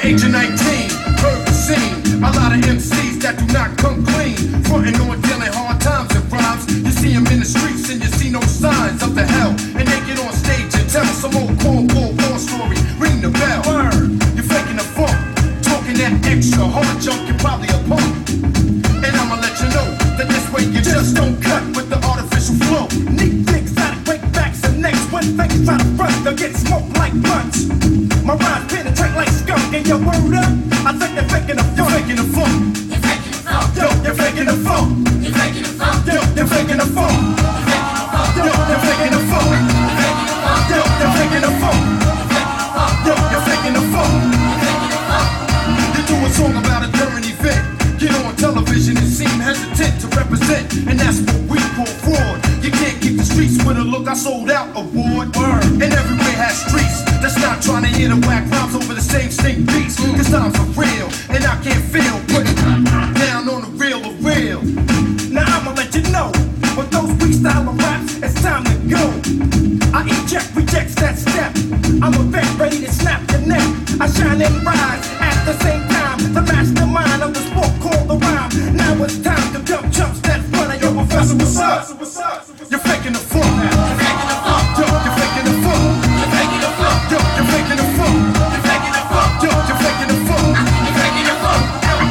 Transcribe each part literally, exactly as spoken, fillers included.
the age of nineteen, heard the scene. A lot of M Cs that do not come clean, frontin' on dealing hard times and rhymes. You see them in the streets and you see no signs of the hell. And they get on stage and tell some old cornball war story. Ring the bell. Word. You're faking the funk, talking that extra hard junk. You're probably a punk. And I'ma let you know that this way you just don't cut with the artificial flow. Neat things out of break backs and necks. When fakes try to front, they'll get smoked like blunts. My rhymes penetrate like skunk. And your word up, I think they're faking the funk. You're faking the funk. You're faking the funk. Yo, you're faking the funk. You're faking the funk. Yo, you're faking the funk. Yo, you're faking the funk. Yo, you're faking the funk. Yo, you're faking the funk. You do a song about a current event, get on television and seem hesitant to represent, and that's what we call fraud. You can't keep the streets with a look I sold out award. And everywhere has streets that's not trying to hear the whack rhymes over the same stink beats. Cause times are real, and I can't feel putting down on the real or real. Now I'ma let you know, with those freestyle raps, it's time to go. I eject, rejects that step. I'm a vet ready to snap your neck. I shine and rise at the same time. The mastermind of the sport called the rhyme. Now it's time to dump chumps that's front of your professor. What's up? You're faking the funk. You're faking the funk. Yo, you're faking the funk. You're faking the funk. Yo, you're faking the funk. You're faking the funk. Yo, you're faking the funk. You're faking the funk.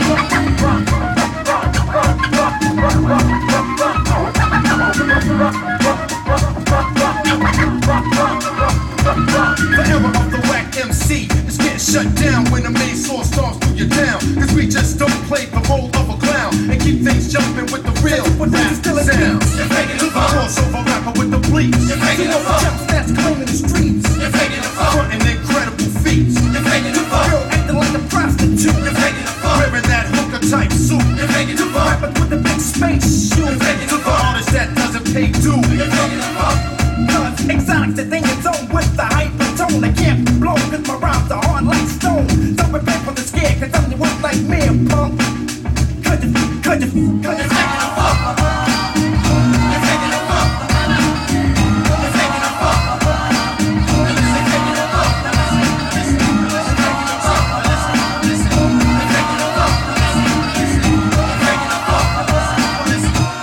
The era of the whack M C is getting shut down when the main source starts through your town. Cause we just don't play the role of a clown and keep things jumping with the real rap sound. You're faking the funk. Crossover rapper with the bleeps. You're faking the funk. Jumps that's claiming the streets. You're faking the funk. Frontin' incredible feats. You're faking the funk. Girl acting like a prostitute. You're faking the funk. Wearing that hooker type suit. You're faking the funk. Rapping with the big space shoe. You're faking the funk. Artist that doesn't pay due. You're faking the funk. Cause exotic the thing is on with the hypertone. They can't be blown cause my rhymes are hard like stone. Don't prepare for the scare cause I'm the one like me, punk. Could you, could you, could you take it up? You're taking it up. You're taking it up. Listen, taking it up. Listen, listen, taking it up. Listen, listen, you're taking it up. Listen, you're taking it up. Listen, listen.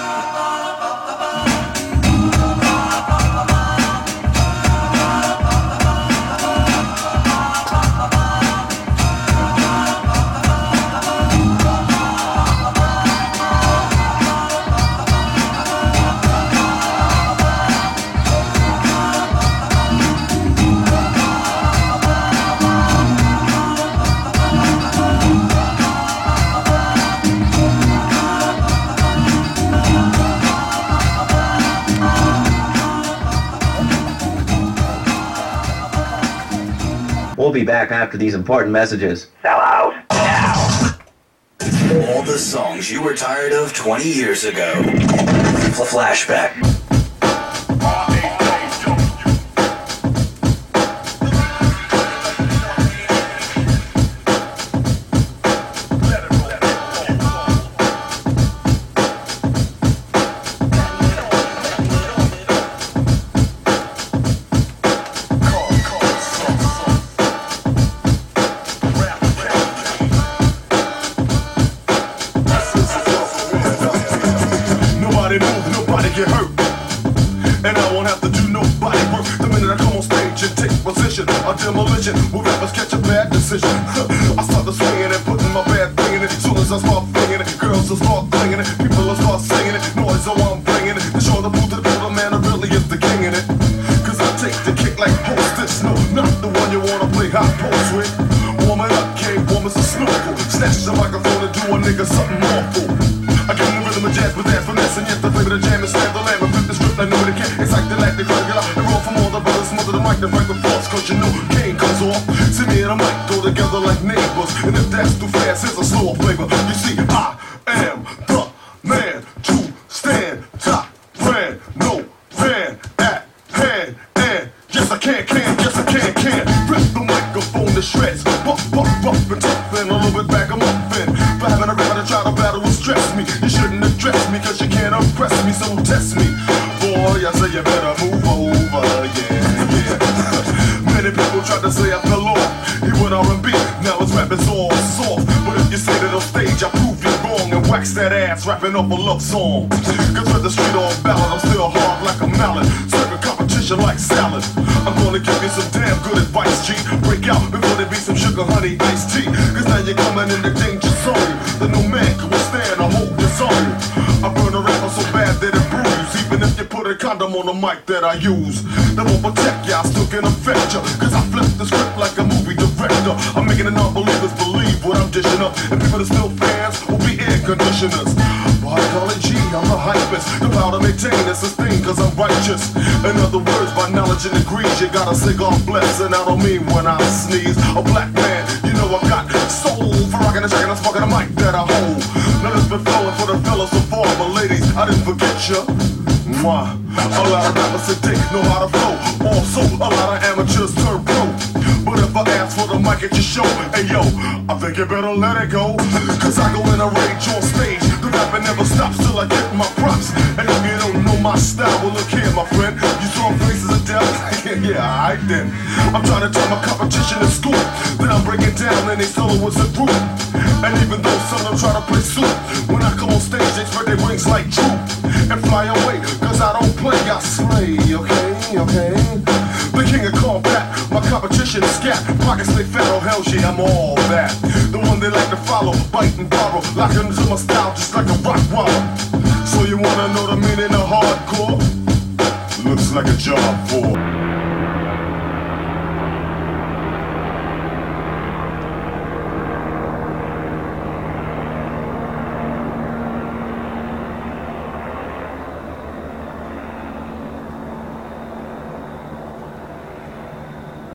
We'll be back after these important messages. Sell out now. All the songs you were tired of twenty years ago. Flashback. Demolition, will rappers catch a bad decision? I start the swinging and putting my bad thing in it. Soon as I start flinging it, girls will start flinging it. People will start singing it. Noise, so I'm bringing it. To show the booth to the people, man, I really is the king in it. Cause I take the kick like hostess. No, not the one you wanna play hot post with. Warm it up, cave warmers a snorkel. Snatch the microphone and do a nigga something awful. I give the rhythm of jazz with that finesse, and yet the flavor of the jam is slam the lamb and flip the script like nobody can. It's like the lactic regular. They roll from all the brothers, smother the mic, the break the force, cause you know Kane comes off. See me and I might go together like neighbors, and if that's too fast, here's a slower flavor. You see, I am the man to stand top brand, no fan at hand, and yes I can, can, yes I can, can. Rip the microphone to shreds, buff, buff, rough and tough, and a little bit back I'm up in. For having a rap to try to battle will stress me. You shouldn't address me, cause you can't impress me, so test me. Boy, I say you better move over, yeah, yeah. Many people tried to say I fell off. He doing R and B, now it's rapping's all soft. But if you say that on stage, I prove you wrong and wax that ass rapping up a love song. Cause with the street on ballad, I'm still hard like a mallet, serving competition like salad. I'm gonna give you some damn good advice, G. Break out before there be some sugar, honey, iced tea. Cause now you're coming in the danger zone. The no man can withstand a whole zone. I burn a rapper so bad that it bruise. Even if you put a condom on the mic that I use, that won't protect ya, I still can affect ya. Cause I flip the script like a movie director. I'm making the non-believers believe what I'm dishing up, and people that still fans will be air conditioners. By golly gee, I'm the hypest, the power to maintain and sustain cause I'm righteous. In other words, by knowledge and degrees, you gotta say God bless, and I don't mean when I sneeze. A black man, you know I got soul for rocking and shaking and sparking the mic that I hold. Now it's been flowing for the fellas so far, but ladies, I didn't forget ya. Mwah. A lot of rappers today know how to flow. Also, a lot of amateurs turn pro. But if I ask for the mic at your show, hey yo, I think you better let it go. Cause I go in a rage on stage. The rapping never stops till I get my props. And if you don't know my style, well look here my friend, you saw faces of death. Yeah, alright then. I'm trying to turn my competition in school. Then I'm breaking down and they solo was a group. And even though some of them try to play suit, when I come on stage they spread their wings like troop and fly away, cause I don't play, I slay, okay, okay. The king of combat, my competition is scat. Pockets stay fat, oh hell yeah, I'm all that. The one they like to follow, bite and borrow, lock into my style just like a rock waller. So you wanna know the meaning of hardcore? Looks like a job for